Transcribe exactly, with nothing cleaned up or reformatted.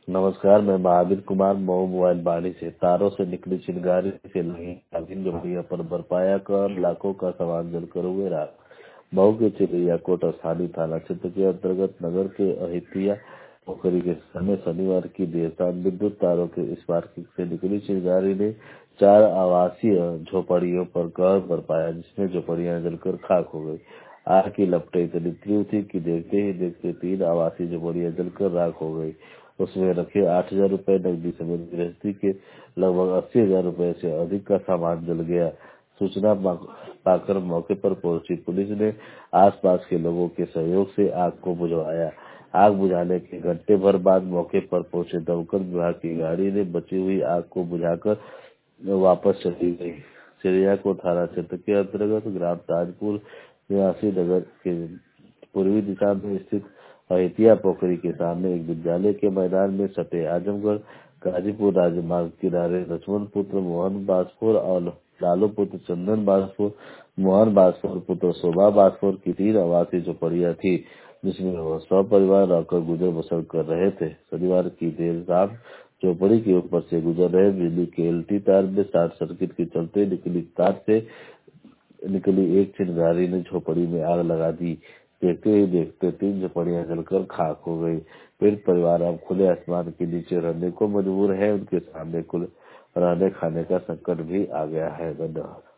नमस्कार, मैं महावीर कुमार मऊ मोबाइल बाड़ी से तारों से निकली चिंगारी से लगी आगिन झोपड़ियों पर बरपाया कर लाखों का सामान जलकर हुए राख। मऊ के चिड़ैया कोट स्थानीय थाना क्षेत्र के अंतर्गत नगर के अहितिया पोखरी के सामने शनिवार की देर शाम विद्युत तारों के स्पार्किंग से निकली चिंगारी ने चार आवासीय झोपड़ियों पर कहर बरपाया, जिसमें झोपड़ियां जलकर खाक हो गई। आग की लपटें इतनी तीव्र थी कि देखते ही देखते तीन आवासीय झोपड़ियां जलकर राख हो गई। उसमें रखे आठ हजार रूपए नकदी समेत गृहस्थी के लगभग अस्सी हजार रूपए से अधिक का सामान जल गया। सूचना पाकर मौके पर पहुंची पुलिस ने आसपास के लोगों के सहयोग से आग को बुझवाया। आग बुझाने के घंटे भर बाद मौके पर पहुंचे दमकल विभाग की गाड़ी ने बची हुई आग को बुझाकर वापस चली गई। चिड़ियाकोट थाना क्षेत्र के अंतर्गत ग्राम ताजपुर निवासी नगर के पूर्वी दिशा में स्थित अहितिया पोखरी के सामने एक विद्यालय के मैदान में सटे आजमगढ़ गाजीपुर राजमार्ग किनारे लक्ष्मण पुत्र मोहन बाजपुर और लालू पुत्र चंदन बाजपुर, मोहन बाजपुर पुत्र शोभा बाजपुर की तीन आवासीय झोपड़ियां थी, जिसमें वह सपरिवार रहकर गुजर बसर कर रहे थे। शनिवार की देर रात झोपड़ी के ऊपर से गुजर रहे बिजली के एलटी तार में शॉर्ट सर्किट के चलते निकली तार से निकली एक चिंगारी ने झोपड़ी में आग लगा दी। देखते ही देखते तीन झोपड़ियां जलकर खाक हो गई। पीड़ित परिवार अब खुले आसमान के नीचे रहने को मजबूर है। उनके सामने कुल रहने खाने का संकट भी आ गया है। धन्यवाद।